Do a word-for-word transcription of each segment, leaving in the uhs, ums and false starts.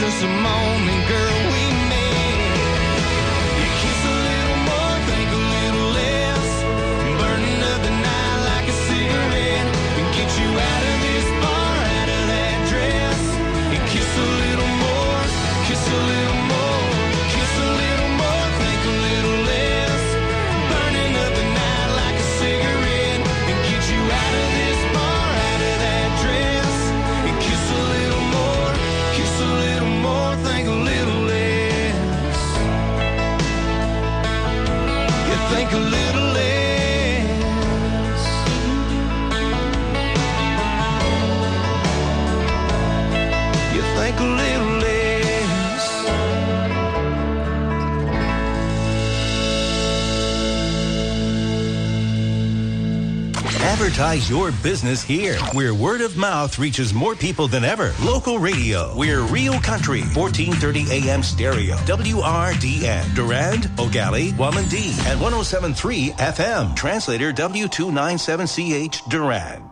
since the moment, girl, we met. You kiss a little more, think a little less, burning up the night like a cigarette, and get you out of this bar, out of that dress. And kiss a little more, kiss a little more, kiss a little more, think a little less, burning up the night like a cigarette, and get you out of this bar, out of that dress. And kiss a little more, kiss a little more, think a little less. You think a little less. You think a little less. Advertise your business here, where word of mouth reaches more people than ever. Local radio. We're Real Country, fourteen thirty A M stereo. W R D N. Durand, Ogali, Wamandee, and one oh seven point three F M. Translator W two ninety-seven C H, Durand.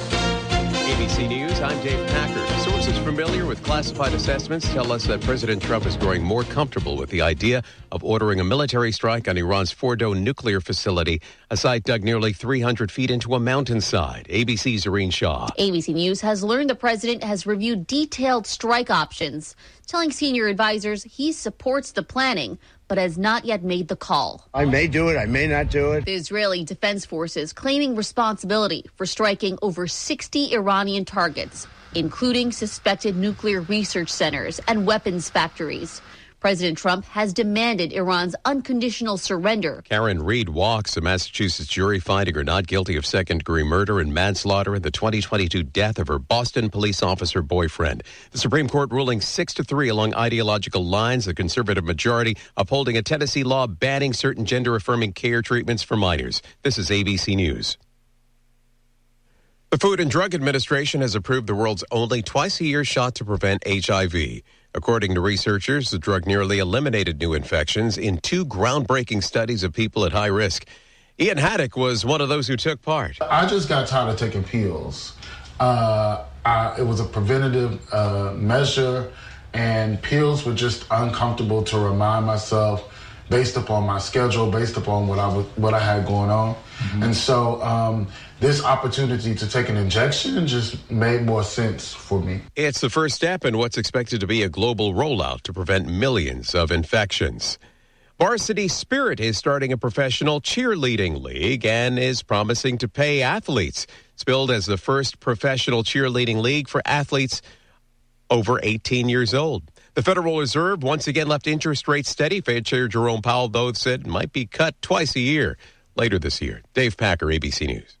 A B C News, I'm Dave Packer. Sources familiar with classified assessments tell us that President Trump is growing more comfortable with the idea of ordering a military strike on Iran's Fordo nuclear facility, a site dug nearly three hundred feet into a mountainside. A B C's Irene Shaw. A B C News has learned the president has reviewed detailed strike options, telling senior advisors he supports the planning, but has not yet made the call. I may do it, I may not do it. The Israeli Defense Forces claiming responsibility for striking over sixty Iranian targets, including suspected nuclear research centers and weapons factories. President Trump has demanded Iran's unconditional surrender. Karen Reed walks, a Massachusetts jury finding her not guilty of second-degree murder and manslaughter in the twenty twenty-two death of her Boston police officer boyfriend. The Supreme Court ruling six to three along ideological lines, the conservative majority upholding a Tennessee law banning certain gender-affirming care treatments for minors. This is A B C News. The Food and Drug Administration has approved the world's only twice-a-year shot to prevent H I V. According to researchers, the drug nearly eliminated new infections in two groundbreaking studies of people at high risk. Ian Haddock was one of those who took part. I just got tired of taking pills. Uh, I, it was a preventative uh, measure, and pills were just uncomfortable to remind myself based upon my schedule, based upon what I was, what I had going on. Mm-hmm. And so um, this opportunity to take an injection just made more sense for me. It's the first step in what's expected to be a global rollout to prevent millions of infections. Varsity Spirit is starting a professional cheerleading league and is promising to pay athletes. It's billed as the first professional cheerleading league for athletes over eighteen years old. The Federal Reserve once again left interest rates steady. Fed Chair Jerome Powell, though, said it might be cut twice a year later this year. Dave Packer, A B C News.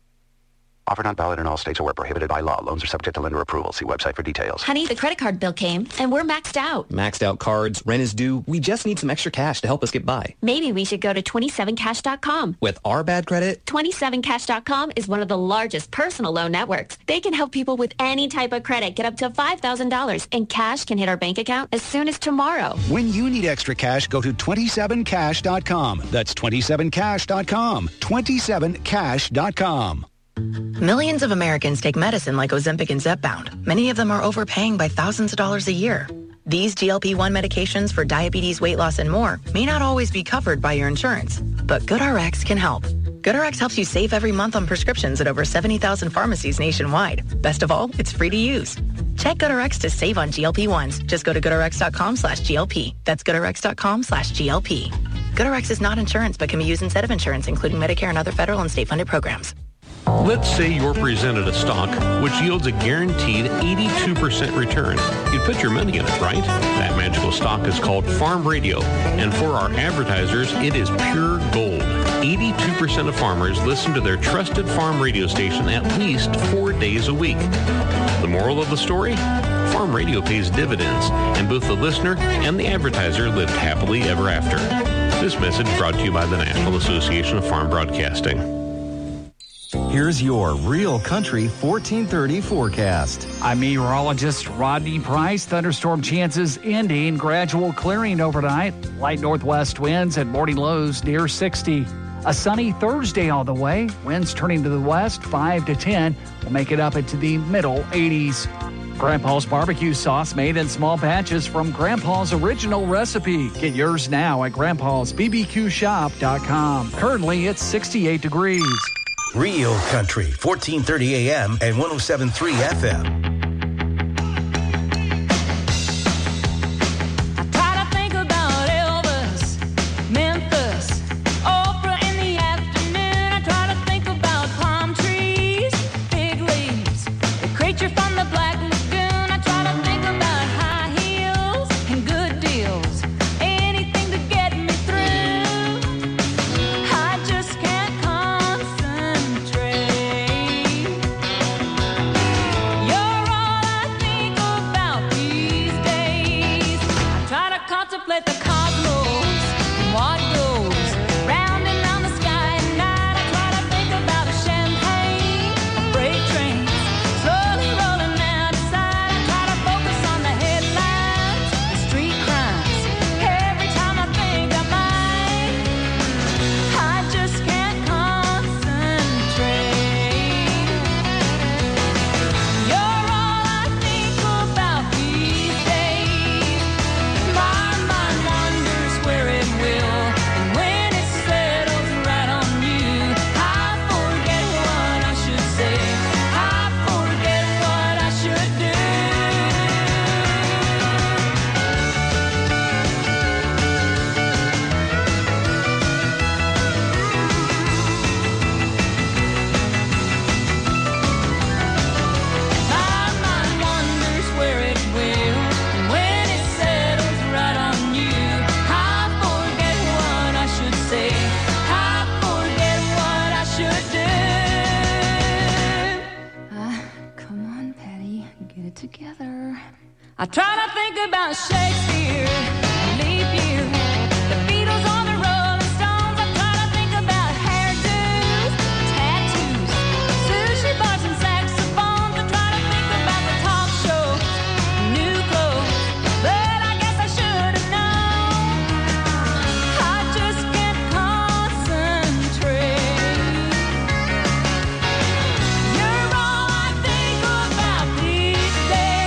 Offer not valid in all states or where prohibited by law. Loans are subject to lender approval. See website for details. Honey, the credit card bill came, and we're maxed out. Maxed out cards, rent is due. We just need some extra cash to help us get by. Maybe we should go to twenty-seven cash dot com. With our bad credit? twenty-seven cash dot com is one of the largest personal loan networks. They can help people with any type of credit get up to five thousand dollars, and cash can hit our bank account as soon as tomorrow. When you need extra cash, go to twenty-seven cash dot com. That's twenty-seven cash dot com. twenty-seven cash dot com. Millions of Americans take medicine like Ozempic and Zepbound. Many of them are overpaying by thousands of dollars a year. These G L P one medications for diabetes, weight loss, and more may not always be covered by your insurance, but GoodRx can help. GoodRx helps you save every month on prescriptions at over seventy thousand pharmacies nationwide. Best of all, it's free to use. Check GoodRx to save on G L P ones. Just go to GoodRx dot com slash G L P. That's GoodRx dot com slash G L P. GoodRx is not insurance, but can be used instead of insurance, including Medicare and other federal and state-funded programs. Let's say you're presented a stock which yields a guaranteed eighty-two percent return. You'd put your money in it, right? That magical stock is called Farm Radio. And for our advertisers, it is pure gold. eighty-two percent of farmers listen to their trusted farm radio station at least four days a week. The moral of the story? Farm Radio pays dividends, and both the listener and the advertiser lived happily ever after. This message brought to you by the National Association of Farm Broadcasting. Here's your Real Country fourteen thirty forecast. I'm meteorologist Rodney Price. Thunderstorm chances ending, gradual clearing overnight. Light northwest winds and morning lows near sixty. A sunny Thursday on the way. Winds turning to the west, five to ten. We'll make it up into the middle eighties. Grandpa's barbecue sauce made in small batches from Grandpa's original recipe. Get yours now at grandpas b b q shop dot com. Currently, it's sixty-eight degrees. Real Country, fourteen thirty A M and one oh seven point three F M. I try to think about Shakespeare, leap year, the Beatles on the Rolling Stones. I try to think about hairdos, tattoos, sushi bars and saxophones. I try to think about the talk shows, new clothes, but I guess I should have known. I just can't concentrate. You're all I think about these days.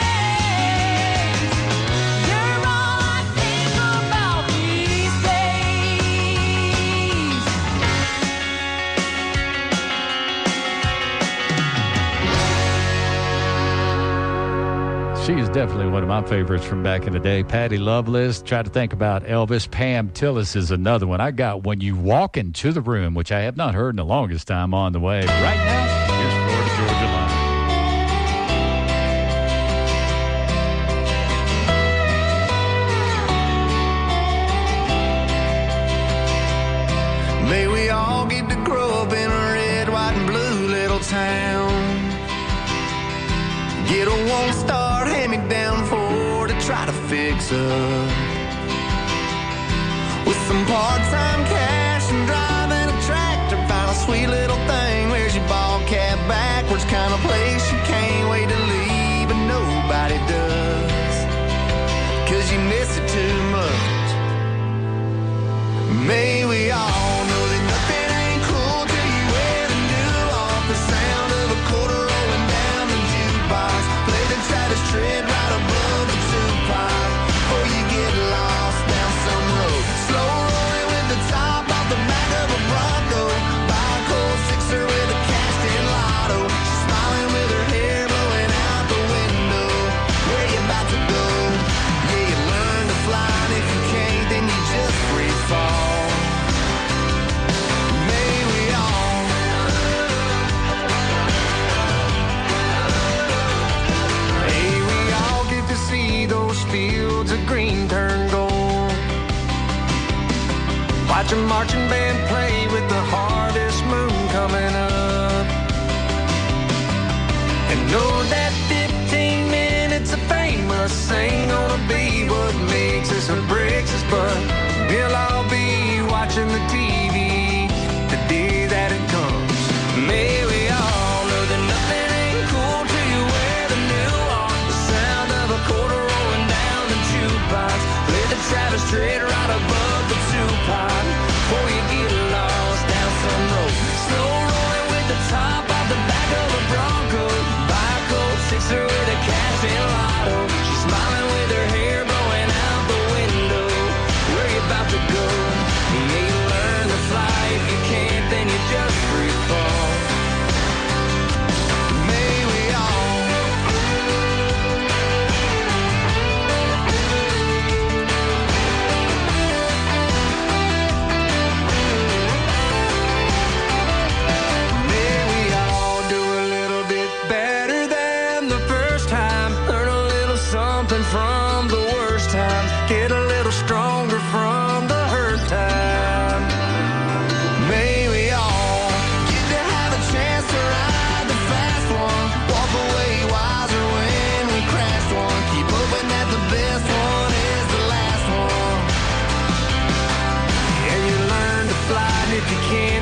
She is definitely one of my favorites from back in the day. Patty Loveless. Try to think about Elvis. Pam Tillis is another one. I got When You Walk Into the Room, which I have not heard in the longest time on the way. Right now, here's Florida Georgia Line. May we all get to grow up in a red, white, and blue little town. Get a one-star hand-me-down Ford to try to fix up. With some part-time cash and driving a tractor, find a sweet little thing. Wears your ball cap backwards, kind of place you can't wait to leave, but nobody does, 'cause you miss it too much. May we all know that nothing ain't cool till you wear the new off. The sound of a quarter rolling down the jukebox. Play the Travis Tritt right above the Tupac. Before you get lost down some road. Slow rolling with the top off the back of a Bronco. Buy a cold sixer with a cast-in lotto. She's smiling with her hair blowing out the window. Where you about to go? Yeah, you learn to fly, and if you can't, then you just free fall. Fields of green turn gold. Watch a marching band play with the harvest moon coming up. And know that fifteen minutes of fame us ain't gonna be what makes us or breaks us, but we'll all be watching the T V the day that it comes. May we all know that nothing ain't cool till you wear the new on. The sound of a quarter play the Travis Tritt right above the Tupac. Before you get lost down some road. Slow rolling with the top off the back of a Bronco. Buy a cold sixer with a cat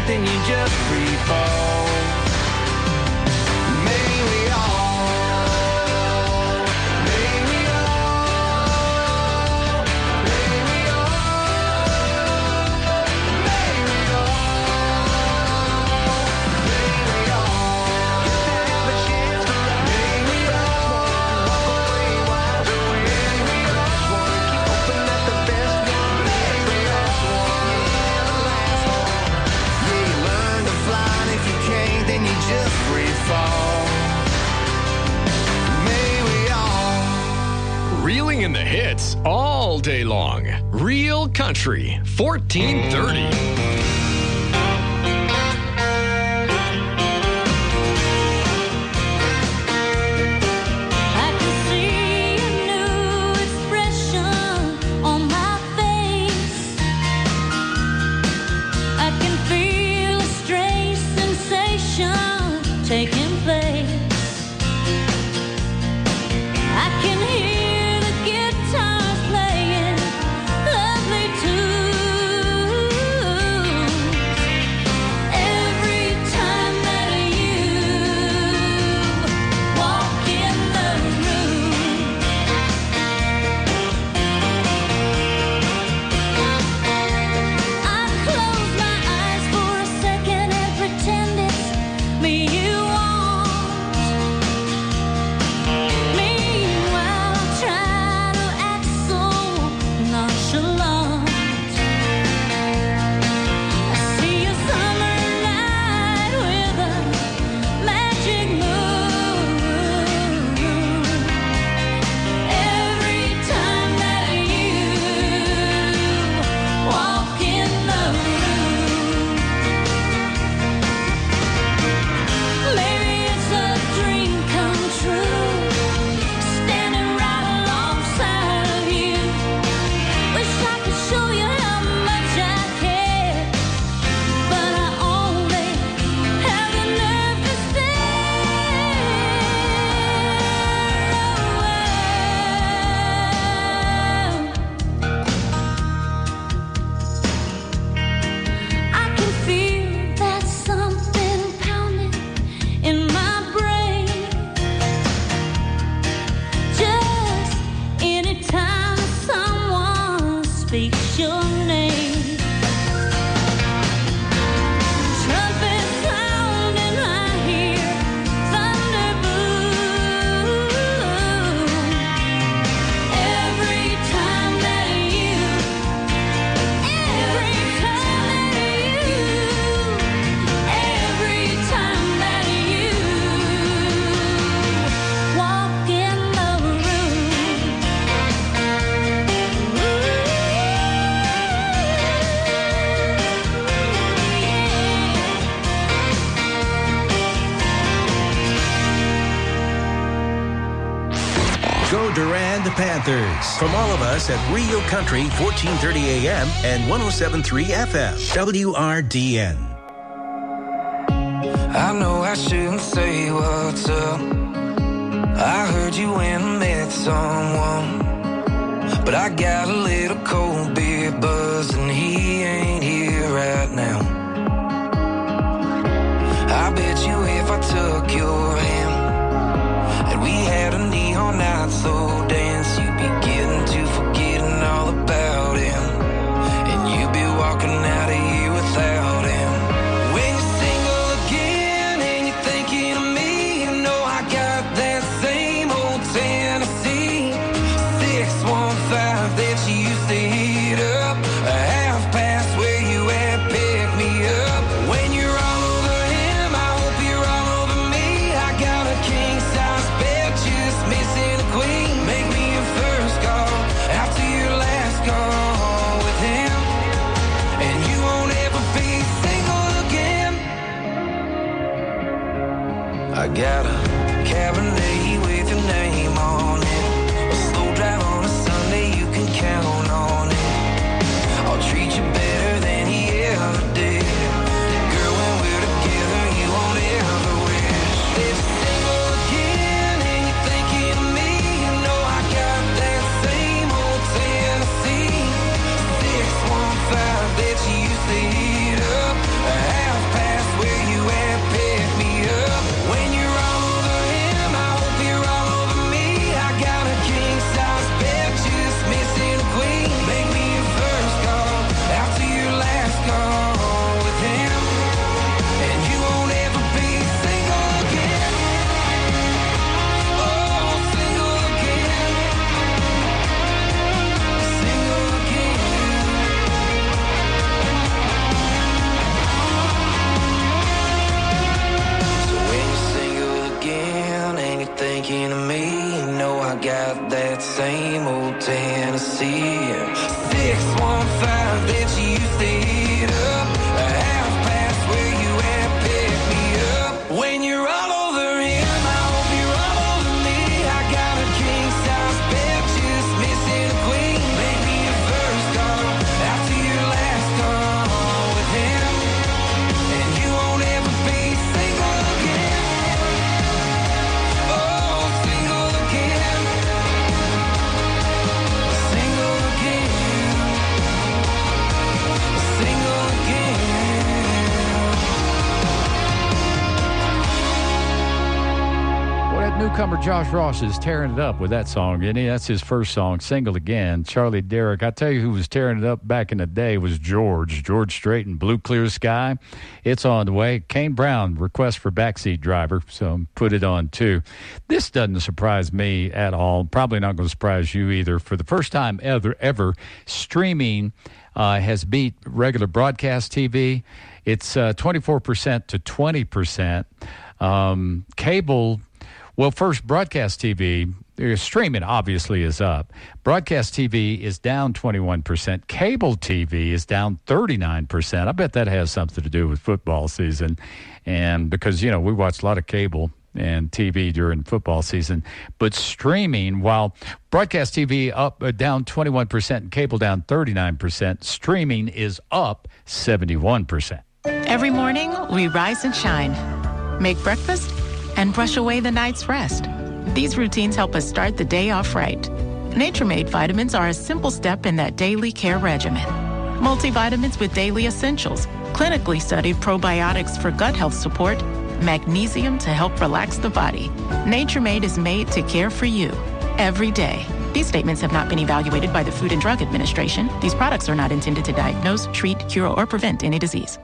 can't, then you just free fall. Maybe we all, maybe we all, maybe we all, maybe we all, maybe we all get to have a chance to ride. Maybe we all walk away wiser. Maybe we all keep hoping that the best one. Maybe we all yeah, the last one. Yeah, you learn to fly, and if you can't, then you just free fall. Reeling in the hits all day long. Real Country, fourteen thirty. I can see a new expression on my face. I can feel a strange sensation taking place. I can hear the guitars playing lovely tunes. Every time that you walk in the room, I close my eyes for a second and pretend it's me you want. Meanwhile, I try to act so nonchalant. I see a summer night with a magic moon. Every time that you walk in the room, maybe it's a dream come true, standing right alongside of you. Wish I could show you how much I care, but I only have the nerve to I can feel that something pounding in my brain. Just anytime someone speaks your name. Trumpet sounding, I hear thunder boom. Every time that you, every time that you, every time that you walk in the Go Durand Panthers. From all of us at Rio Country, fourteen thirty A M and one oh seven point three F M. W R D N. I know I shouldn't say what's up. I heard you went and met someone, but I got a little cold beer buzz and he ain't here right now. I bet you if I took your hand and we had a neon night slow dance, you'd be getting to forgetting all about him, and you'd be walking out of here without him. When you're single again and you're thinking of me, you know I got that same old Tennessee six one five that you used to hit up, a half past where you at, pick me up. When you're all over him, I hope you're all over me. I got a king size bed, just missing a queen. Make me your first call after your last call with him, and you won't ever be single again. I got a Cabernet with your name on it, a slow drive on a Sunday, you can count on it. I'll treat you better than he ever did. Girl, when we're together, you won't ever wish that you're single again and you're thinking of me. You know I got that same old Tennessee six one five that you used to hit up, a half newcomer Josh Ross is tearing it up with that song, isn't he? That's his first song, single again. Charlie Derrick. I tell you who was tearing it up back in the day was George. George Strait and Blue Clear Sky. It's on the way. Kane Brown, request for Backseat Driver, so put it on too. This doesn't surprise me at all. Probably not going to surprise you either. For the first time ever, ever streaming uh, has beat regular broadcast T V. It's uh, twenty-four percent to twenty percent. Um, cable... Well, first, broadcast T V, streaming obviously is up. Broadcast T V is down twenty-one percent. Cable T V is down thirty-nine percent. I bet that has something to do with football season. And because, you know, we watch a lot of cable and T V during football season. But streaming, while broadcast T V up uh, down twenty-one percent and cable down thirty-nine percent, streaming is up seventy-one percent. Every morning, we rise and shine, make breakfast, and brush away the night's rest. These routines help us start the day off right. Nature-Made vitamins are a simple step in that daily care regimen. Multivitamins with daily essentials, clinically studied probiotics for gut health support, magnesium to help relax the body. Nature-Made is made to care for you every day. These statements have not been evaluated by the Food and Drug Administration. These products are not intended to diagnose, treat, cure, or prevent any disease.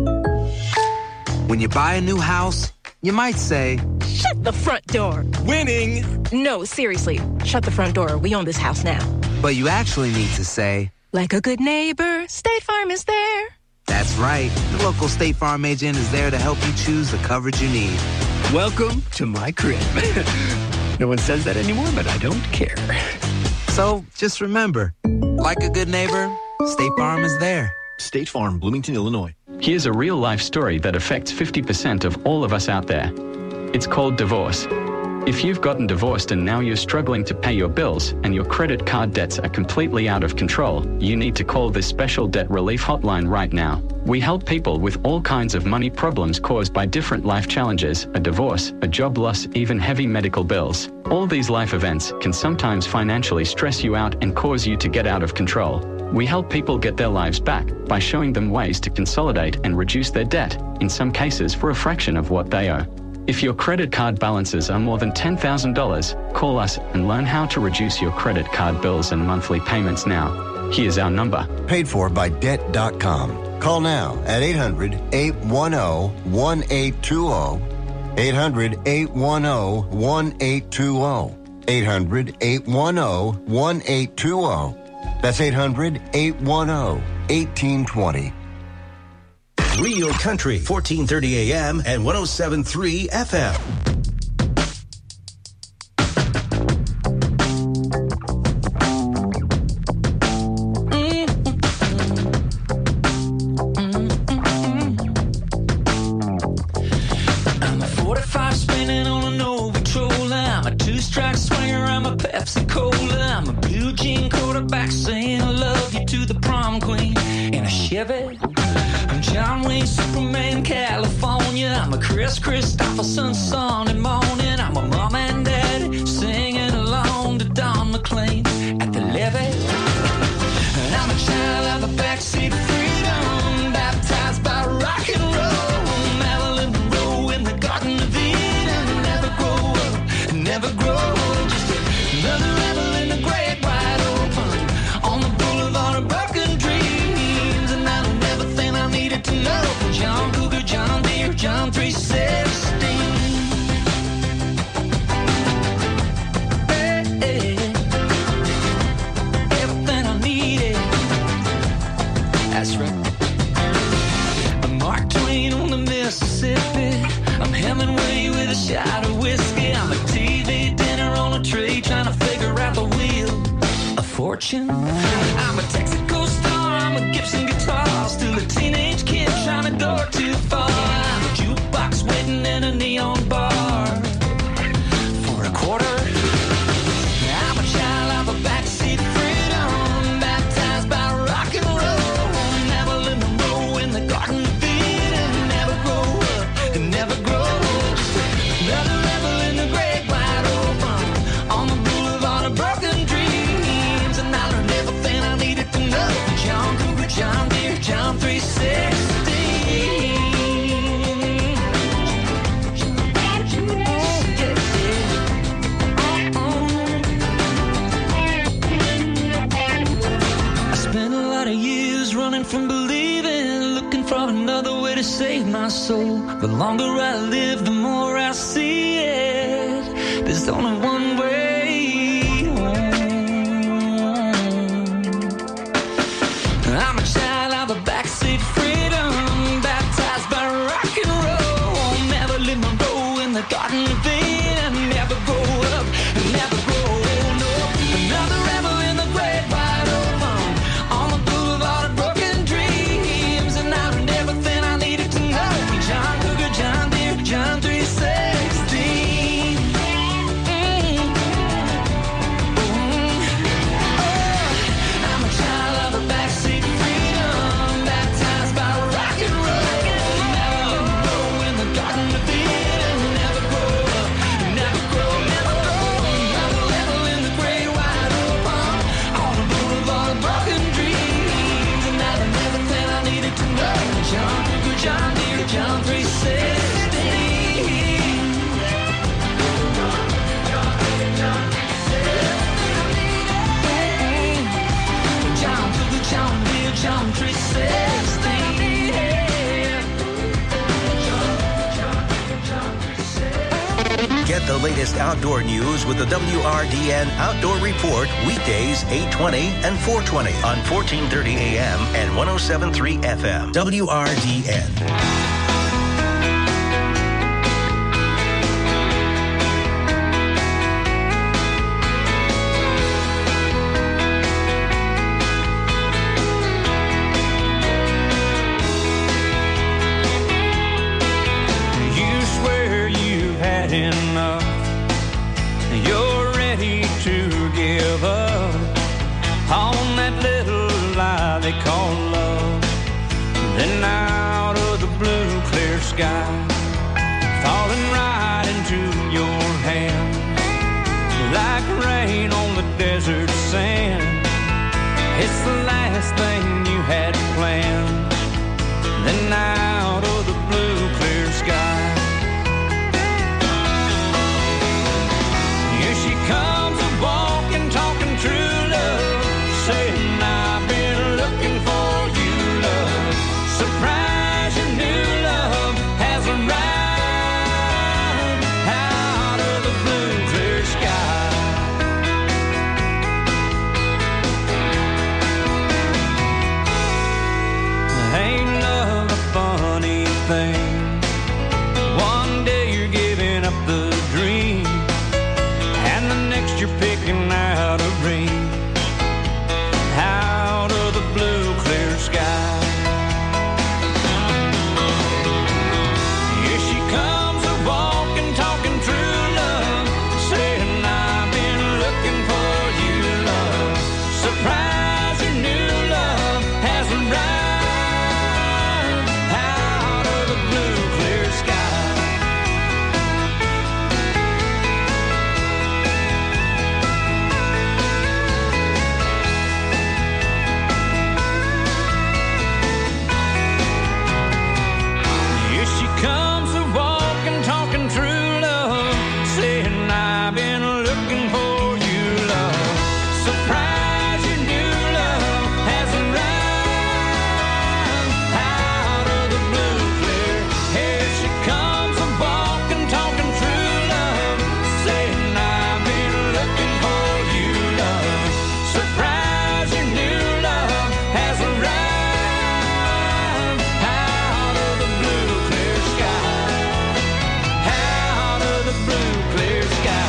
When you buy a new house, you might say, "Shut the front door." Winning! No, seriously. Shut the front door. We own this house now. But you actually need to say, "Like a good neighbor, State Farm is there." That's right. The local State Farm agent is there to help you choose the coverage you need. Welcome to my crib. No one says that anymore, but I don't care. So just remember, like a good neighbor, State Farm is there. State Farm, Bloomington, Illinois. Here's a real-life story that affects fifty percent of all of us out there. It's called divorce. If you've gotten divorced and now you're struggling to pay your bills and your credit card debts are completely out of control, you need to call this special debt relief hotline right now. We help people with all kinds of money problems caused by different life challenges, a divorce, a job loss, even heavy medical bills. All these life events can sometimes financially stress you out and cause you to get out of control. We help people get their lives back by showing them ways to consolidate and reduce their debt, in some cases for a fraction of what they owe. If your credit card balances are more than ten thousand dollars, call us and learn how to reduce your credit card bills and monthly payments now. Here's our number. Paid for by debt dot com. Call now at eight hundred, eight one zero, one eight two zero. eight hundred, eight one zero, one eight two zero. eight hundred, eight one zero, one eight two zero. That's eight hundred, eight one zero, one eight two zero. Real Country, fourteen thirty A M and one oh seven point three F M. I'm a forty-five spinning on a no controller. I'm a two-strike swinger. I'm a Pepsi Cola. I'm a blue jean quarterback saying I love you to the prom queen in a Chevy. I'm John Wayne, Superman, California. I'm a Chris Christopherson Sunday morning. I'm a mom and dad singing along to Don McLean at the levee. And I'm a child of a backseat freedom, baptized by rock and roll. Marilyn Monroe in the Garden of Eden. Never grow up, never grow old. Just another rebel in the great wide open on the boulevard of broken dreams. And I don't ever think I needed to know. John Cougar, John Deere, John three sixteen. Hey, hey. Everything I needed. That's right. I'm Mark Twain on the Mississippi. I'm Hemingway with a shot of whiskey. I'm a T V dinner on a tray trying to figure out the wheel of fortune. I'm a Texaco star. I'm a Gibson guitar. Still a teenage kid trying to go too far. I'm a jukebox waiting in a neon bar for a quarter. I'm a child of a backseat freedom, baptized by rock and roll. Marilyn Monroe in the Garden of Eden. Never grow up, never grow old. Just another rebel in the great wide open on the boulevard of broken dreams. And I learned everything I needed to know. running from believing, looking for another way to save my soul. The longer I live, the more I see it. There's only one way home. I'm a child of the backseat freedom, baptized by rock and roll. Never live my role in the Garden of Eden. Never grow up, never grow old. No, another rebel in the great wide open, on the boulevard of broken dreams, and I learned everything I needed to know. John Cougar, John Deere, John three sixteen. Mm. Mm. Oh, I'm a child of the backseat freedom, baptized by rock and roll. Never let me go in the Garden of Eden. Never grow up, never grow, never grow. Another level in the great wide open, on the boulevard of broken dreams, and I learned everything I needed to know. John Cougar, John Deere, John three sixteen. John Cougar, John Deere, John three sixteen. Get the latest outdoor news with the W R D N Outdoor Report weekdays eight twenty and four twenty on fourteen thirty A M and one oh seven point three F M. W R D N. You swear you've had enough. You're ready to give up on that little lie they call love. Then out of the blue clear sky, falling right into your hand, like rain on the desert sand. It's the last thing you had planned. Then out of the blue clear sky, here she comes a walking, talking true love, saying I've been looking for you, love. Surprise, your new love has arrived out of the blue clear sky. Ain't love a funny thing? One day you're giving up the dream, and the next you're picking out a ring out of the blue clear sky. Here she comes a walking, talking true love, saying I've been looking for you, love. Surprise, your new love has arrived out of the blue clear sky. Here she comes a walking, talking true love, saying I've been looking for you, love. Surprise, your new love has arrived out of the blue clear. Here she comes a walking, talking true love, saying I've been looking for you, love. Surprise, your new love has arrived out of the blue clear sky, out of the blue clear sky.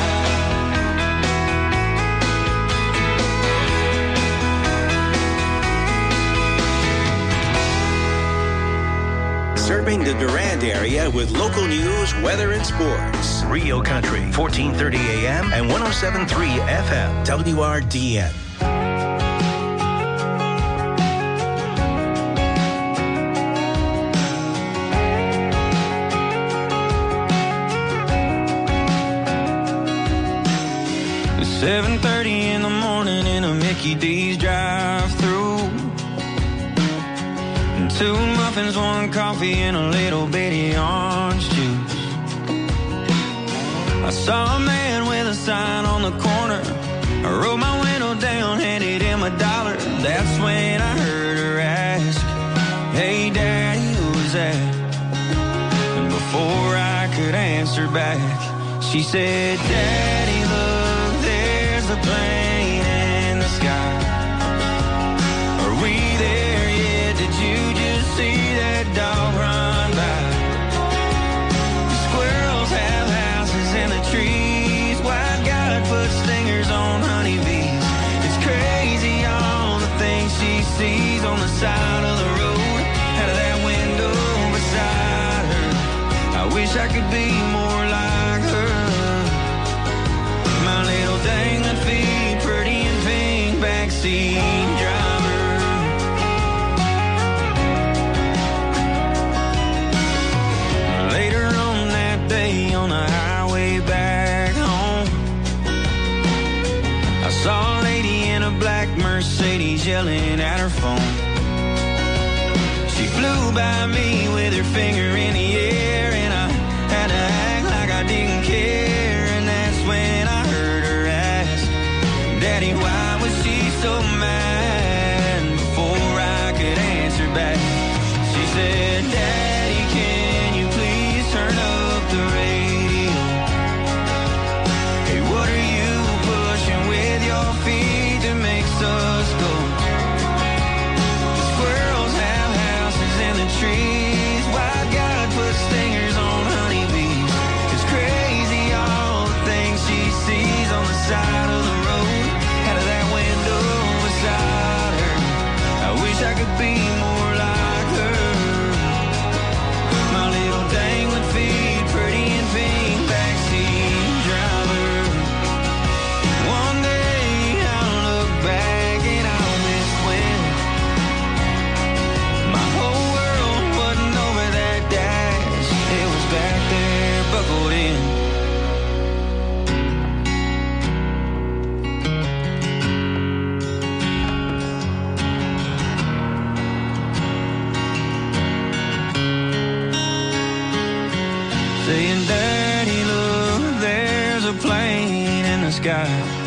Serving the Durand area with local news, weather, and sports. Rio Country, fourteen thirty A M and one oh seven point three F M. W R D N. seven thirty in the morning in a Mickey D's drive-thru. Two muffins, one coffee, and a little bitty orange juice. I saw a man with a sign on the corner. I rolled my window down, handed him a dollar. That's when I heard her ask was at. And before I could answer back, she said, Daddy, look, there's a plane in the sky. Are we there yet? Did you just see that dog run by? The squirrels have houses in the trees. Why God put stingers on honeybees? It's crazy all the things she sees on the side of the road, out of that window beside her. I wish I could be more like her. My little dangling feet, pretty and pink, backseat driver. Later on that day on the highway back home, I saw a lady in a black Mercedes yelling at her phone. She flew by me with her finger in the air, and I had to act like I didn't care. And that's when I heard her ask, Daddy, why was she so mad? And before I could answer back, she said, Daddy, can you please turn up the radio? Hey, what are you pushing with your feet that makes us go? The squirrels have houses in the trees. Why God put stingers on honeybees? It's crazy all the things she sees on the side of the road, out of that window beside her. I wish I could be more like her. My little dangling feet, pretty and pink, backseat driver. One day I'll look back and I'll miss when my whole world wasn't over that dash. It was back there, buckled in. Saying, Daddy, look, there's a plane in the sky.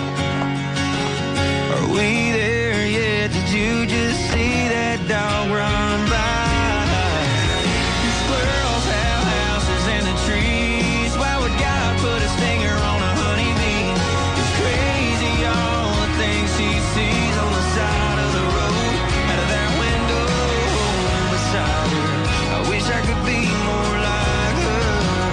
Are we there yet? Did you just see that dog run by? The squirrels have houses in the trees. Why would God put a stinger on a honeybee? It's crazy all the things she sees on the side of the road, out of that window beside her. I wish I could be more like her.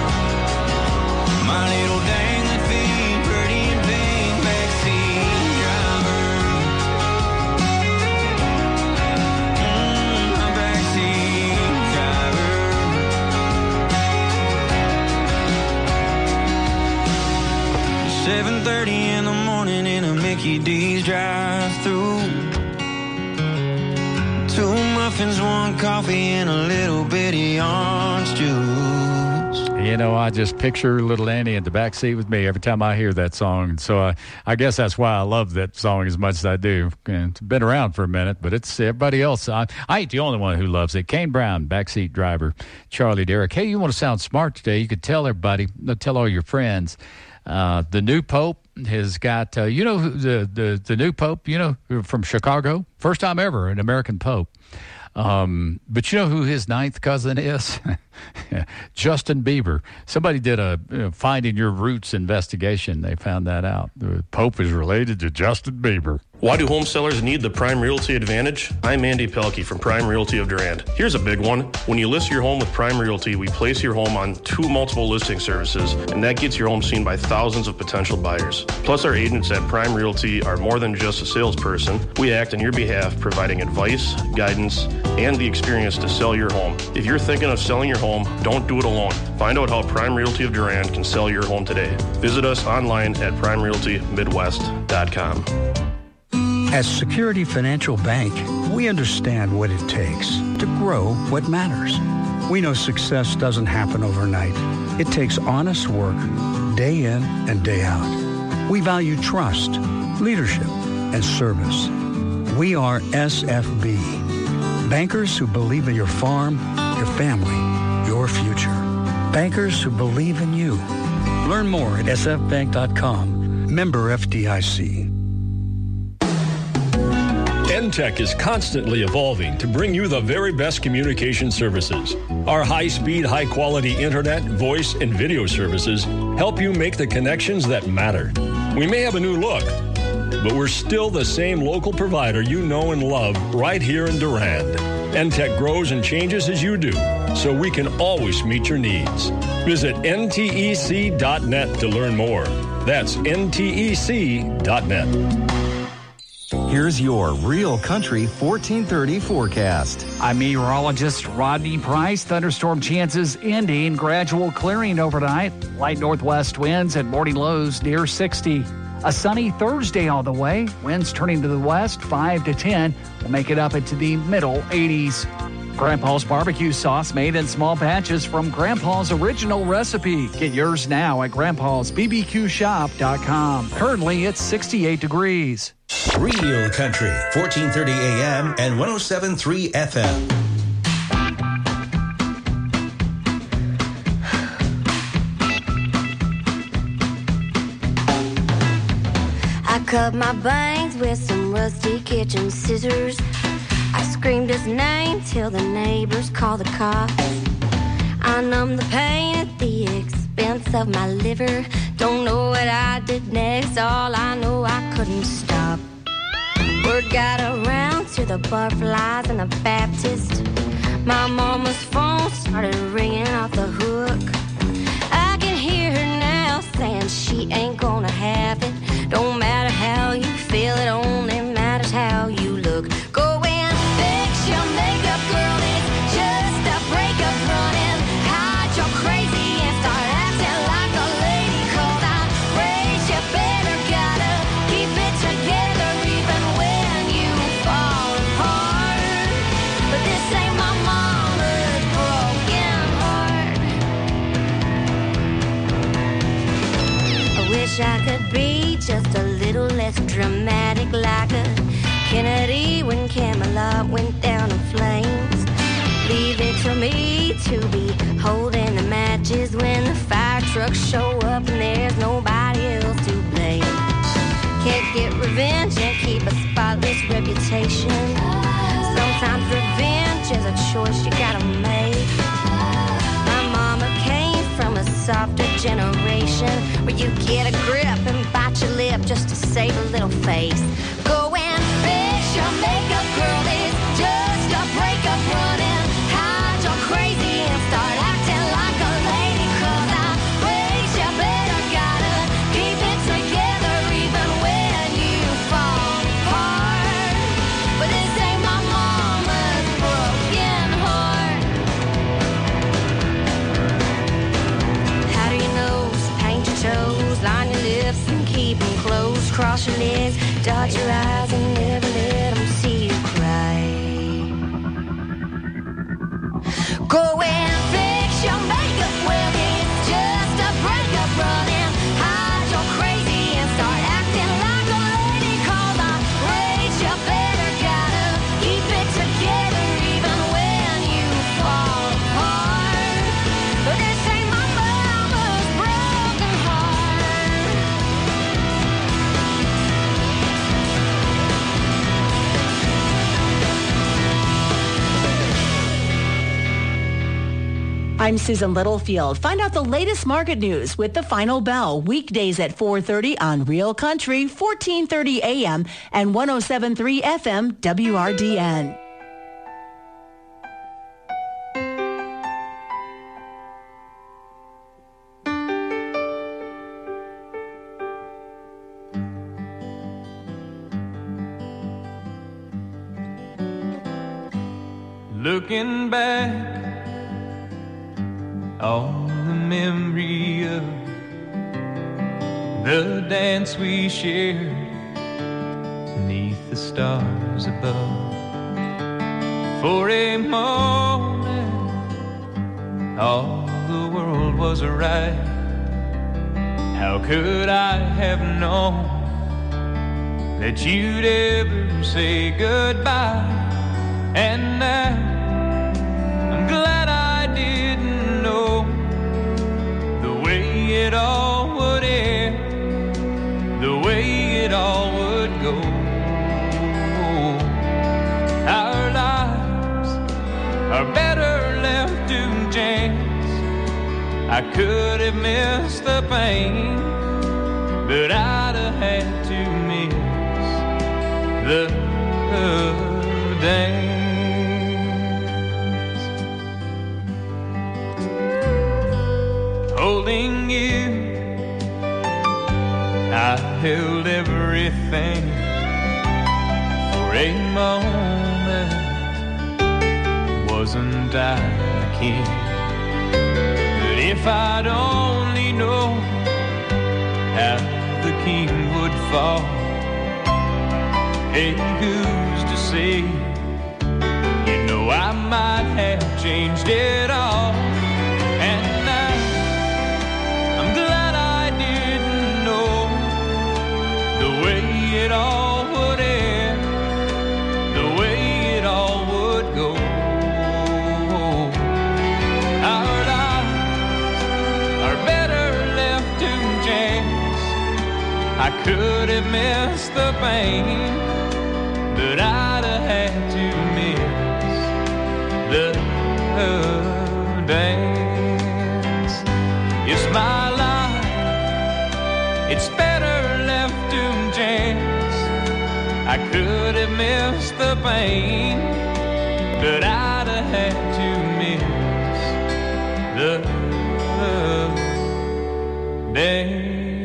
My little dangling feet, pretty and pink, backseat driver. Mm, my backseat driver. seven thirty in the morning in a Mickey D's drive-through. Two muffins, one coffee, and a little bitty orange juice. You know, I just picture little Annie in the back seat with me every time I hear that song. So I, I guess that's why I love that song as much as I do. And it's been around for a minute, but it's everybody else. I, I ain't the only one who loves it. Kane Brown, backseat driver. Charlie Derrick. Hey, you want to sound smart today? You could tell everybody, tell all your friends. Uh, the new Pope has got, uh, you know, who the, the, the new Pope, you know, from Chicago. First time ever, an American Pope. Um, but you know who his ninth cousin is? Justin Bieber. Somebody did a you know, Finding Your Roots investigation. They found that out. The Pope is related to Justin Bieber. Why do home sellers need the Prime Realty Advantage? I'm Andy Pelkey from Prime Realty of Durand. Here's a big one. When you list your home with Prime Realty, we place your home on two multiple listing services, and that gets your home seen by thousands of potential buyers. Plus, our agents at Prime Realty are more than just a salesperson. We act on your behalf, providing advice, guidance, and the experience to sell your home. If you're thinking of selling your home, don't do it alone. Find out how Prime Realty of Durand can sell your home today. Visit us online at prime realty midwest dot com. As Security Financial Bank, we understand what it takes to grow what matters. We know success doesn't happen overnight. It takes honest work, day in and day out. We value trust, leadership, and service. We are S F B, bankers who believe in your farm, your family, your future. Bankers who believe in you. Learn more at s f bank dot com. Member F D I C. N T E C is constantly evolving to bring you the very best communication services. Our high-speed, high-quality internet, voice, and video services help you make the connections that matter. We may have a new look, but we're still the same local provider you know and love right here in Durand. N T E C grows and changes as you do, so we can always meet your needs. Visit N T E C dot net to learn more. That's N T E C dot net. Here's your Real Country fourteen thirty forecast. I'm meteorologist Rodney Price. Thunderstorm chances ending, gradual clearing overnight. Light northwest winds at morning lows near sixty. A sunny Thursday on the way. Winds turning to the west, five to ten. We'll make it up into the middle eighties. Grandpa's barbecue sauce made in small batches from Grandpa's original recipe. Get yours now at grandpas b b q shop dot com. Currently, it's sixty-eight degrees. Real Country, fourteen thirty A M and one oh seven point three F M. I cut my bangs with some rusty kitchen scissors. I screamed his name till the neighbors called the cops. I numbed the pain at the expense of my liver. Don't know what I did next, all I know I couldn't stop. Word got around to the butterflies and the Baptist. My mama's phone started ringing off the hook. I can hear her now saying she ain't gonna have it. Don't matter how you feel, it only matters how you look. Go and fix your makeup, girl, it's just a breakup running. Hide your crazy and start acting like a lady. Cause I'm raised, you better gotta keep it together even when you fall apart. But this ain't my mama's broken heart. I wish I could be just a little less dramatic, like a Kennedy when Camelot went down in flames. Leave it to me to be holding the matches when the fire trucks show up and there's nobody else to blame. Can't get revenge and keep a spotless reputation. Sometimes revenge is a choice you gotta make. My mama came from a softer generation where you get a grip and bite your lip just to save a little face. Go and fix your makeup, girl, it's just a breakup running. Hide your crazy and start acting like a lady. Cause I'm raised, you better gotta keep it together even when you fall apart. But this ain't my mama's broken heart. How do you know? Paint your toes, line your lips and keep them closed. Cross your legs, dot your eyes and never let them see you cry. Go and fix your makeup, well it's just a breakup running. Hide your crazy and start acting like a lady. Cause I'm raised, you better gotta keep it together even when you fall apart. But this ain't my mama's broken heart. I'm Susan Littlefield. Find out the latest market news with The Final Bell, weekdays at four thirty on Real Country, fourteen thirty A M and one oh seven point three F M W R D N. Looking back on the memory of the dance we shared beneath the stars above. For a moment, all the world was right. How could I have known that you'd ever say goodbye? And now I'm glad I didn't know the way it all would end, the way it all would go. are better left to chance. I could have missed the pain, but I'd have had to miss the dance. Holding you, I held everything for a moment. Wasn't I the king? But if I'd only known how the king would fall, hey, who's to say? You know I might have changed it all. And now I'm glad I didn't know the way it all would end, the way it all would go. Our lives are better left to chance. I could have missed the pain, but I'd have had to miss the dance. It's my life, it's better left to chance. I could have missed the pain, but I'd have had to miss the dance.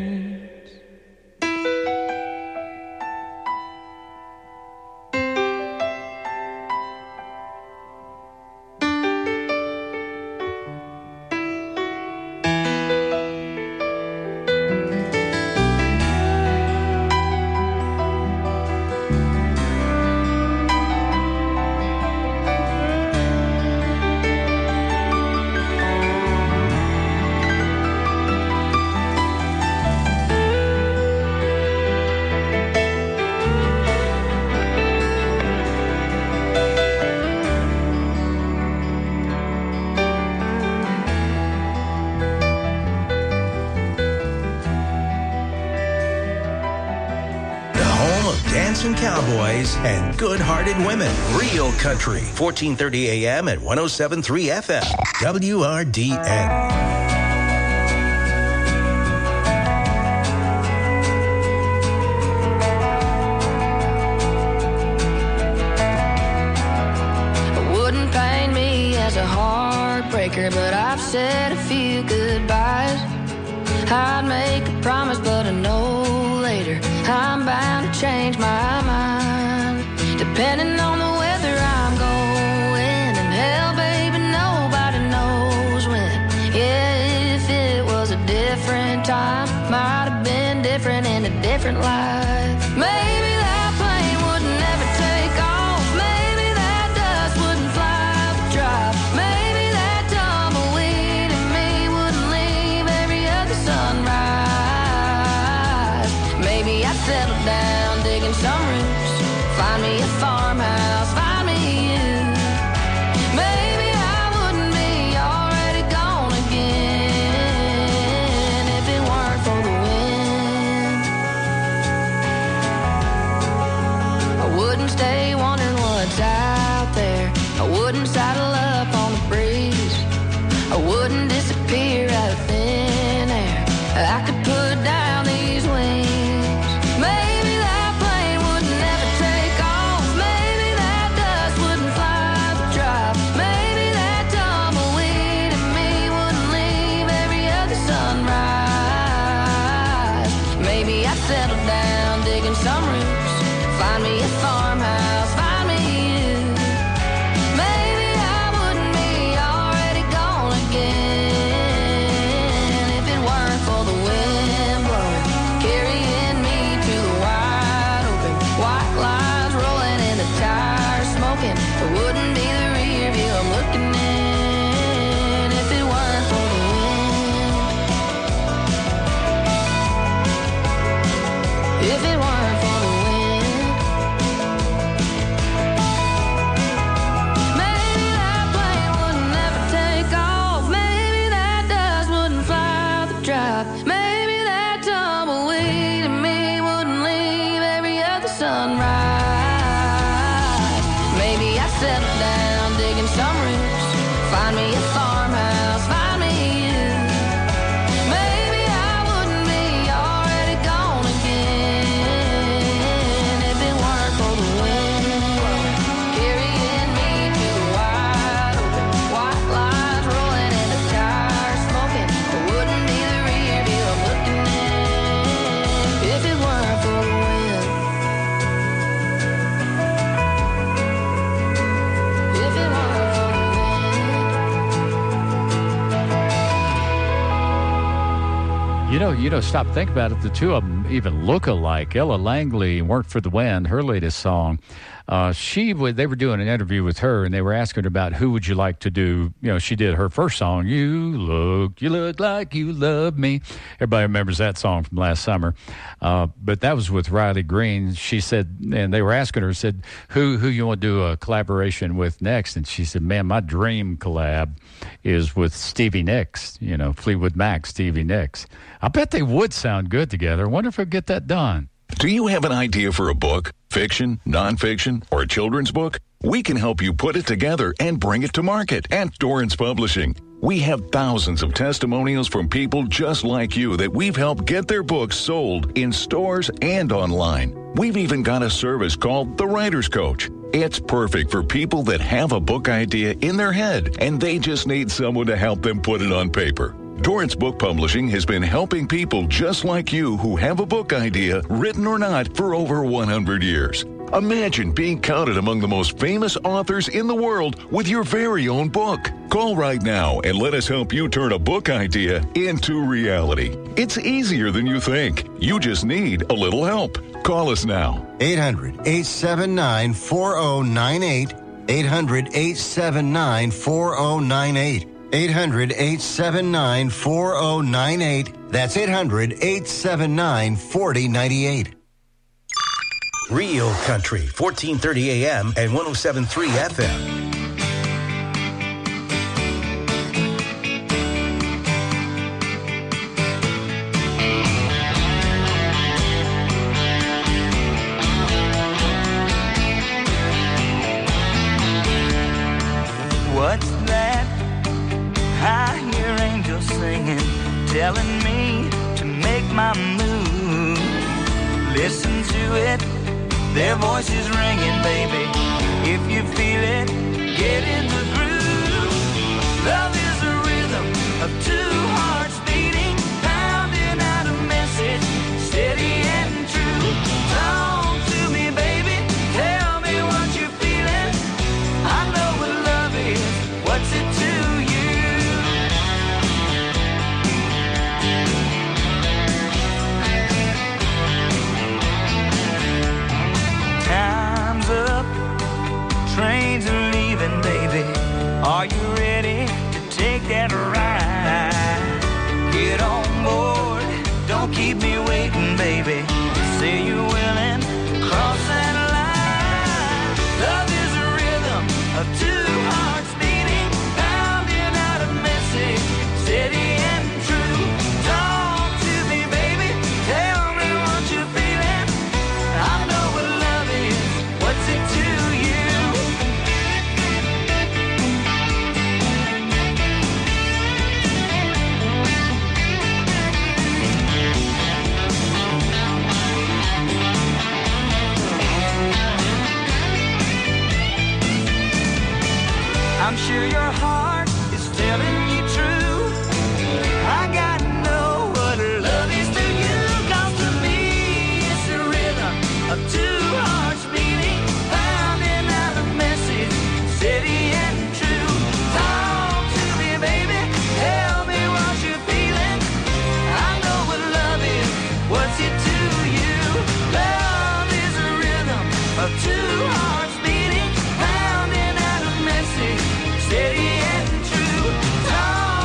Cowboys and good-hearted women. Real Country, fourteen thirty A M at one oh seven point three F M, W R D N. Wouldn't pain me as a heartbreaker, but I've said a few goodbyes. I'd make a promise, but I know later I'm bound to change my mind. Depending on the weather I'm going, and hell, baby, nobody knows when. Yeah, if it was a different time, might have been different in a different life. Maybe that plane would never take off. Maybe that dust wouldn't fly up the drive. Maybe that tumbleweed in me wouldn't leave every other sunrise. Maybe I'd settle down, digging some roots, find me a farmhouse, find me you. Maybe I wouldn't be already gone again if it weren't for the wind. I wouldn't stay wondering what's out there. I wouldn't saddle up on the breeze. I wouldn't disappear out of thin air. I could put down these wings. Maybe that plane would never take off. Maybe that dust wouldn't fly the drive. Maybe that tumbleweed in me wouldn't leave every other sunrise. Maybe I'd settle down, digging some roots, find me a farmhouse, find me you. Maybe I Find me a farmhouse, find me you. Maybe I wouldn't be already gone again if it weren't for the wind carrying me to the wide open. White lines rolling and the tires smoking. It wouldn't be the rear view I'm looking at if it weren't for the wind. If it weren't for the You know, you know, stop, think about it. The two of them even look alike. Ella Langley, Weren't for the Wind, her latest song. Uh, she would, they were doing an interview with her, and they were asking her about who would you like to do. You know, she did her first song, You Look, You Look Like You Love Me. Everybody remembers that song from last summer. Uh, but that was with Riley Green. She said, and they were asking her, said, who, who you want to do a collaboration with next? And she said, man, my dream collab is with Stevie Nicks, you know, Fleetwood Mac, Stevie Nicks. I bet they would sound good together. I wonder if we'll get that done. Do you have an idea for a book, fiction, nonfiction, or a children's book? We can help you put it together and bring it to market at Dorrance Publishing. We have thousands of testimonials from people just like you that we've helped get their books sold in stores and online. We've even got a service called The Writer's Coach. It's perfect for people that have a book idea in their head and they just need someone to help them put it on paper. Dorrance Book Publishing has been helping people just like you who have a book idea, written or not, for over one hundred years. Imagine being counted among the most famous authors in the world with your very own book. Call right now and let us help you turn a book idea into reality. It's easier than you think. You just need a little help. Call us now. eight hundred, eight seven nine, four oh nine eight. eight hundred, eight seven nine, four oh nine eight. eight hundred, eight seven nine, four oh nine eight. That's eight hundred, eight seven nine, four oh nine eight. Real Country, fourteen thirty A M and one oh seven point three F M. What's that? I hear angels singing, telling me to make my move. Listen to it, their voices ringing, baby. If you feel it, get in the groove. Love is a rhythm of two hearts beating, pounding out a message, steady and true. Talk to me, baby, tell me what you're feeling. I know what love is, what's it to you? Time's up, trains are leaving, baby. Are you ready to take that ride? Get on board, don't keep me waiting, baby. Say you're willing to cross that line. Love is a rhythm of two hearts beating, pounding out a message, steady and true. Talk to me, baby, tell me what you're feeling. I know what love is, what's it to you? I'm sure your heart is telling you true. I gotta know what love is to you. 'Cause to me it's a rhythm of two hearts beating, pounding out a message, steady and true. Talk to me, baby, tell me what you're feeling. I know what love is, what's it to you? Love is a rhythm of two hearts beating, pounding out a message, steady and true. Talk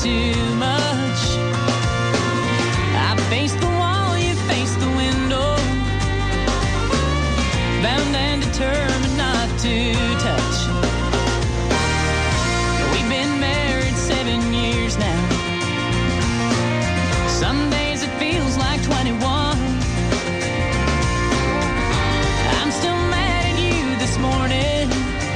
too much. I faced the wall, you faced the window. Bound and determined not to touch. We've been married seven years now. Some days it feels like twenty-one. I'm still mad at you this morning.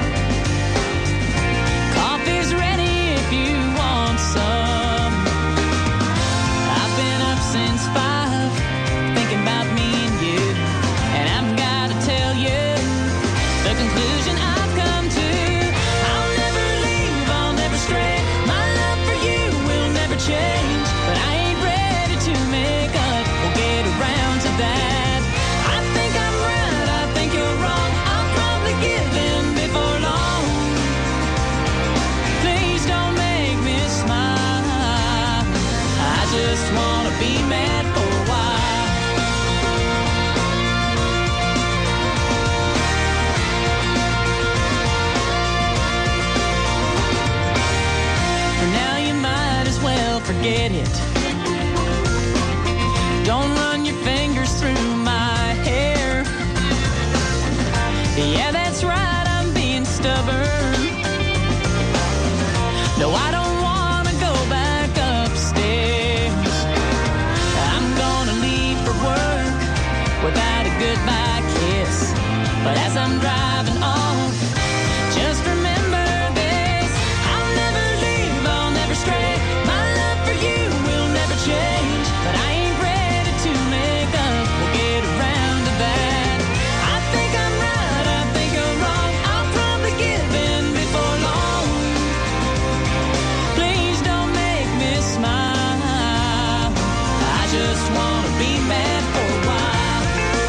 Coffee's ready if you want some. I've been up since five, thinking about me and you. And I've got to tell you the conclusion I've come to. I'll never leave, I'll never stray. My love for you will never change. But I ain't ready to make up or get around to that. I think I'm right, I think you're wrong. I'll probably give in before long. Please don't make me smile. I just wanna be mad for a while. For now you might as well forget it. Don't run your fingers through my hair. Yeah, that's right, I'm being stubborn. No, I don't wanna go back upstairs. I'm gonna leave for work without a goodbye kiss. But as I'm driving off, just remember this. I'll never leave, I'll never stray. My love for you will never change. But I ain't ready to make up or get around to that. I think I'm right, I think you're wrong. I'll probably give in before long. Please don't make me smile. I just wanna be mad for a while.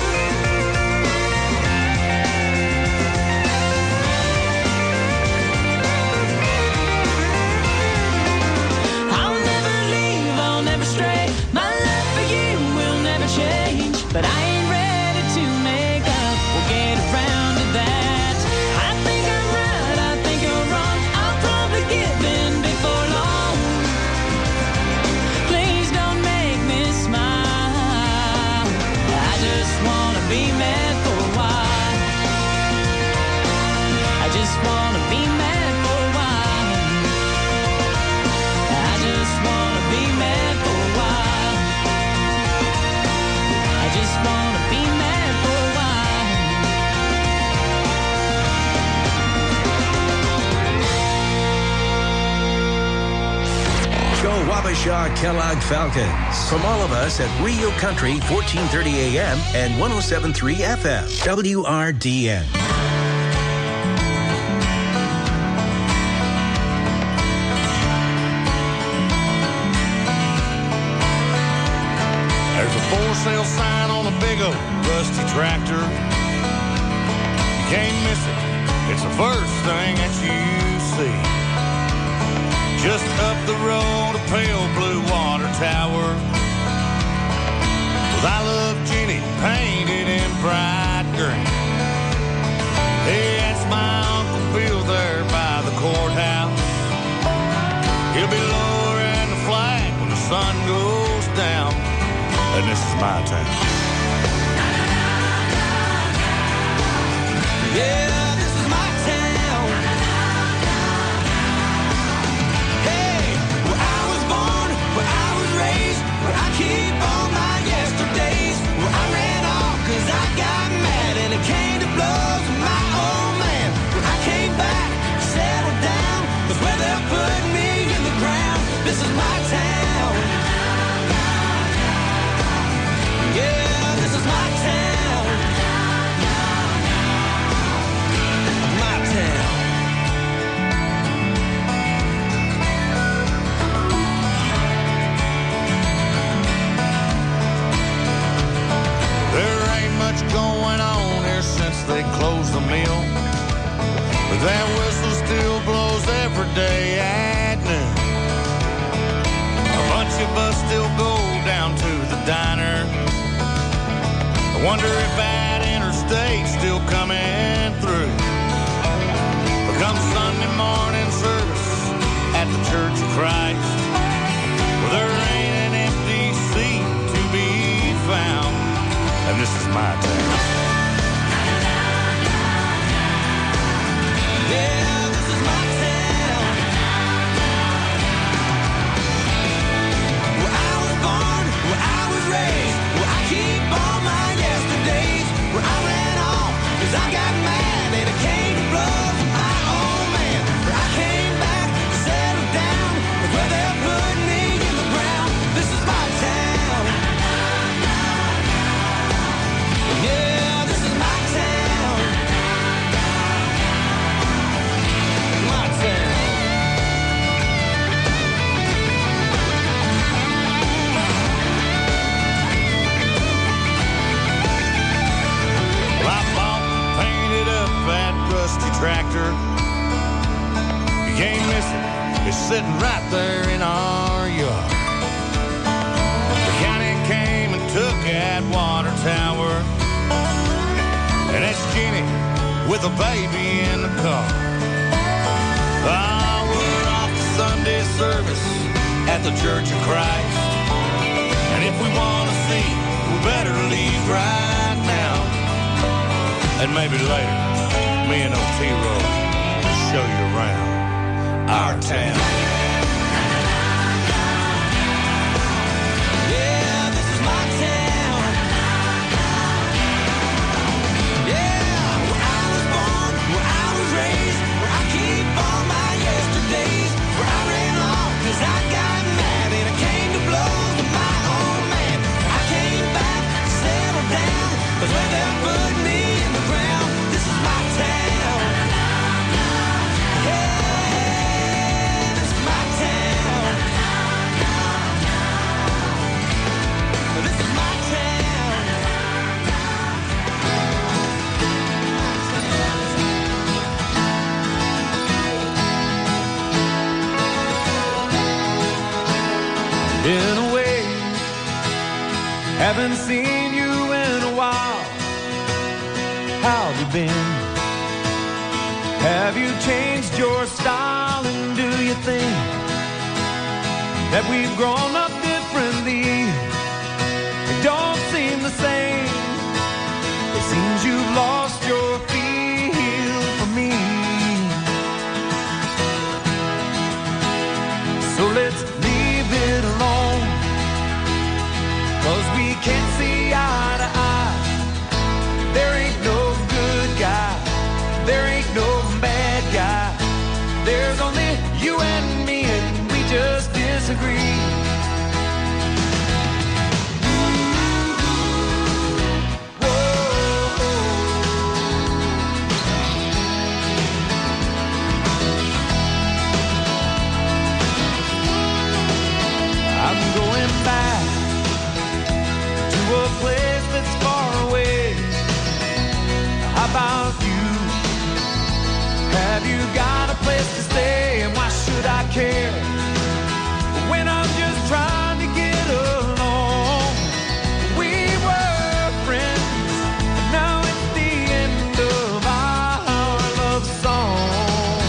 I'll never leave, I'll never stray. My love for you will never change. But I ain't ready to make up or get around to that. I think I'm right, I think you're wrong. I'll probably give in before long. Please don't make me smile. I just wanna be mad for a while. I just wanna be mad for a while. I just wanna be mad for a while. I just wanna be mad for a while. Go Wabasha Kellogg Falcons. From all of us at Radio Country, fourteen thirty A M and one oh seven point three F M, W R D N. There's a for sale sign on a big old rusty tractor. You can't miss it. It's the first thing that you see. Just up the road, a pale blue water tower with I Love Jenny painted in bright green. Hey, that's my Uncle Bill there by the courthouse. He'll be lowering the flag when the sun goes down. And this is my town. Yeah, this is my town. Hey, where I was born, where I was raised, where I keep all my yesterdays, where I ran off cause I got mad and it came to blows with my old man. When I came back, settled down, that's where they'll put me in the ground. This is my town. Yeah, this is my town. My town. There ain't much going on here since they closed the mill, but that whistle still blows every day at noon. A bunch of us still go down to the diner. I wonder if that interstate's still coming through. But come Sunday morning service at the Church of Christ, and this is my town. Yeah, this is my town. Where I was born, where I was raised, where I keep all my yesterdays, where I ran off, cause I got mad and it came to blows with my old man. Where I came back, settled down, where they put me in the ground. This is my town. Yeah, this is my town. My town. Well, I bought and painted up that rusty tractor. You can't miss it. It's sitting right there in our yard. The county came and took that water tower. And that's Jenny with a baby in the car. Oh, we're off to Sunday service at the Church of Christ. And if we want to see, we better leave right now. And maybe later, me and Otero will show you around our town. Yeah, this is my town. Yeah, where I was born, where I was raised, where I keep all my yesterdays, where I ran off cause I got mad and it came to blows with my old man. I came back, settled down, cause where they put me in the ground. This is my town. Yeah, this is my town. This is my town. Been away, haven't seen you in a while. How have you been? Have you changed your style? And do you think that we've grown up differently? It don't seem the same. It seems you've lost your feel for me. So let's leave it alone, cause we can't see eye to eye. There ain't no good guy, there ain't no bad guy. There's only you and me, and we just disagree. I'm going back to a place that's far away. How about you? Have you got a place to stay? And why should I care when I'm just trying to get along? We were friends, but now it's the end of our love song.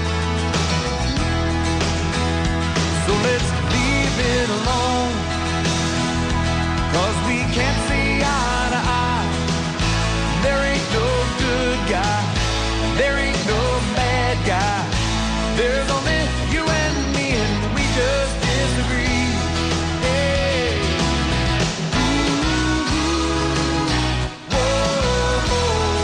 So let's leave it alone, cause we can't see eye to eye. There ain't no good guy, there ain't no bad guy. There's only you and me, and we just disagree. Hey. Ooh, whoa.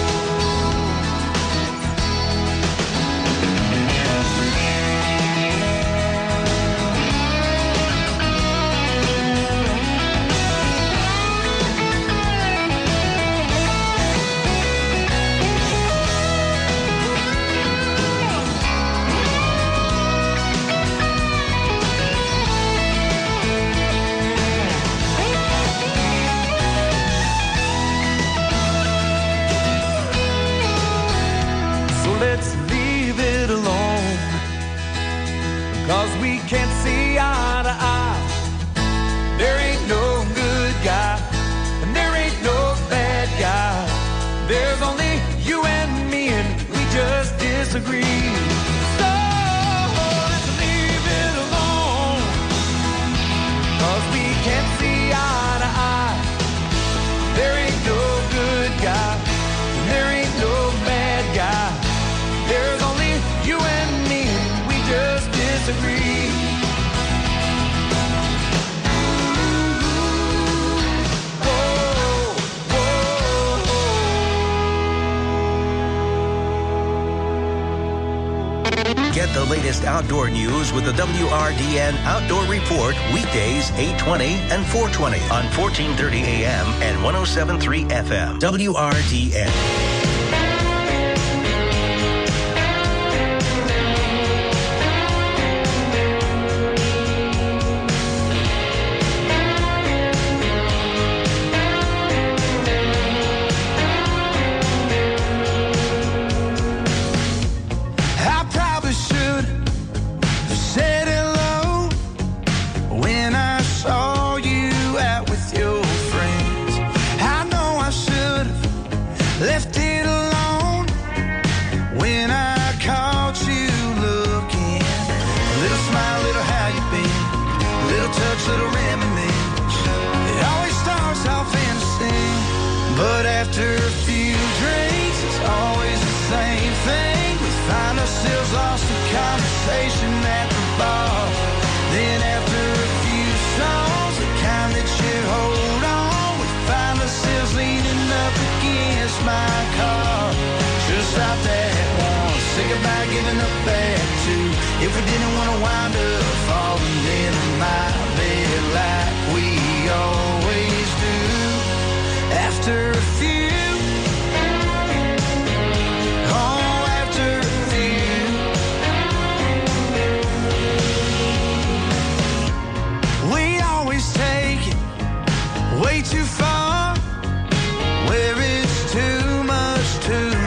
So let's leave it alone, cause we can't see eye to eye. There ain't no good guy, and there ain't no bad guy. There's only you and me, and we just disagree. So let's leave it alone, cause we can't see eye to eye. There ain't no Get the latest outdoor news with the W R D N Outdoor Report weekdays eight twenty and four twenty on fourteen thirty A M and one oh seven point three F M. W R D N. If we didn't want to wind up falling in my bed like we always do. After a few, oh, after a few, we always take it way too far, where it's too much to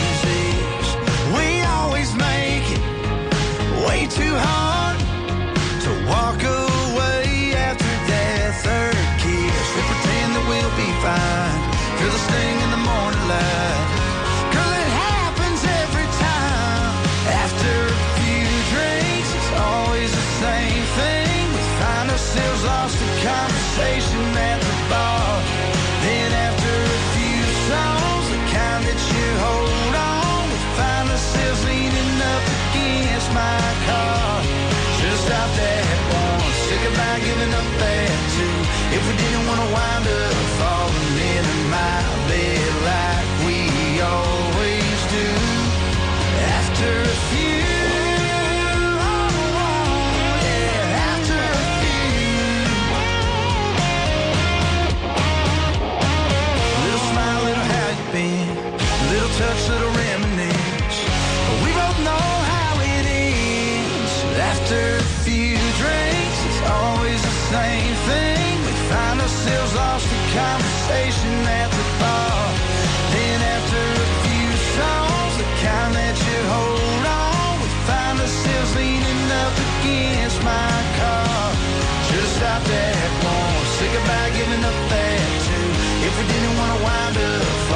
too hard to walk away after that third kiss. We pretend that we'll be fine, feel the sting in the morning light. Girl, it happens every time. After a few drinks, it's always the same thing. We find ourselves lost in conversation at the bar. Then after a few songs, the kind that you hold on, we find ourselves leaning up against my car. Should've stopped at one, say goodbye, giving up at two. If we didn't want to wind up falling into my bed like we always do. After a few, oh, yeah, after a few. Little smile, little how you been, little touch, little reminisce. We both know how it is. After a few drinks, it's always the same thing. We find ourselves lost in conversation at the bar. Then after a few songs, the kind that you hold on, we find ourselves leaning up against my car. Should've stopped at one, say goodbye, giving up at two. If we didn't want to wind up